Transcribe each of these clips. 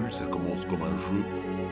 début, ça commence comme un jeu.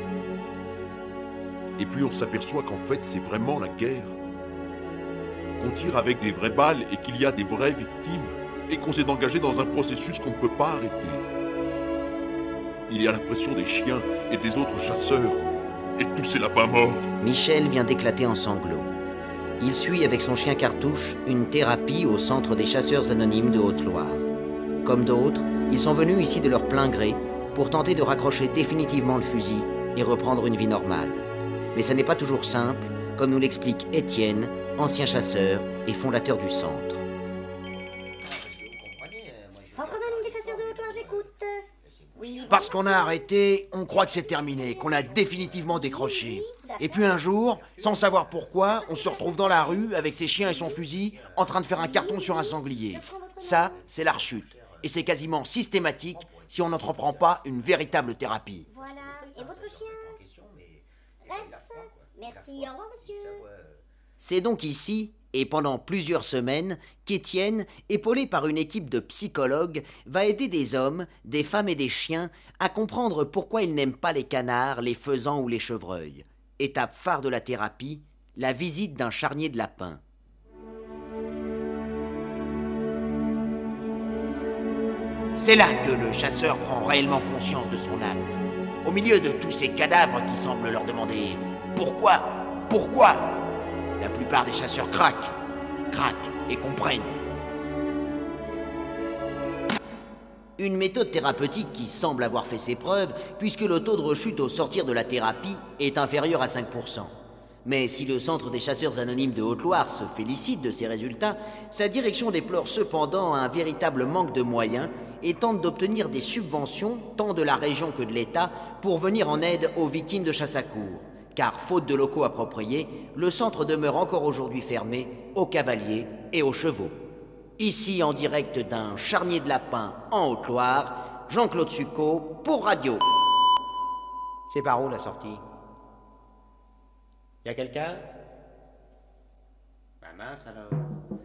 Et puis on s'aperçoit qu'en fait, c'est vraiment la guerre. Qu'on tire avec des vraies balles et qu'il y a des vraies victimes. Et qu'on s'est engagé dans un processus qu'on ne peut pas arrêter. Il y a la pression des chiens et des autres chasseurs. Et tous ces lapins morts. Michel vient d'éclater en sanglots. Il suit avec son chien Cartouche une thérapie au centre des chasseurs anonymes de Haute-Loire. Comme d'autres, ils sont venus ici de leur plein gré pour tenter de raccrocher définitivement le fusil et reprendre une vie normale. Mais ce n'est pas toujours simple, comme nous l'explique Étienne, ancien chasseur et fondateur du centre. Centre anonyme des chasseurs de Haute-Loire, j'écoute. Oui. Parce qu'on a arrêté, on croit que c'est terminé, qu'on a définitivement décroché. Et puis un jour, sans savoir pourquoi, on se retrouve dans la rue avec ses chiens et son fusil en train de faire un carton sur un sanglier. Ça, c'est la rechute. Et c'est quasiment systématique si on n'entreprend pas une véritable thérapie. Voilà. Et votre chien Rex. Merci. Au revoir, monsieur. C'est donc ici, et pendant plusieurs semaines, qu'Étienne, épaulé par une équipe de psychologues, va aider des hommes, des femmes et des chiens à comprendre pourquoi ils n'aiment pas les canards, les faisans ou les chevreuils. Étape phare de la thérapie, la visite d'un charnier de lapin. C'est là que le chasseur prend réellement conscience de son acte. Au milieu de tous ces cadavres qui semblent leur demander « Pourquoi ? Pourquoi ?» La plupart des chasseurs craquent et comprennent. Une méthode thérapeutique qui semble avoir fait ses preuves, puisque le taux de rechute au sortir de la thérapie est inférieur à 5%. Mais si le Centre des chasseurs anonymes de Haute-Loire se félicite de ces résultats, sa direction déplore cependant un véritable manque de moyens et tente d'obtenir des subventions, tant de la région que de l'État, pour venir en aide aux victimes de chasse à courre. Car, faute de locaux appropriés, le centre demeure encore aujourd'hui fermé aux cavaliers et aux chevaux. Ici, en direct d'un charnier de lapin en Haute-Loire, Jean-Claude Succo pour Radio. C'est par où la sortie? Y a quelqu'un? Bah mince alors.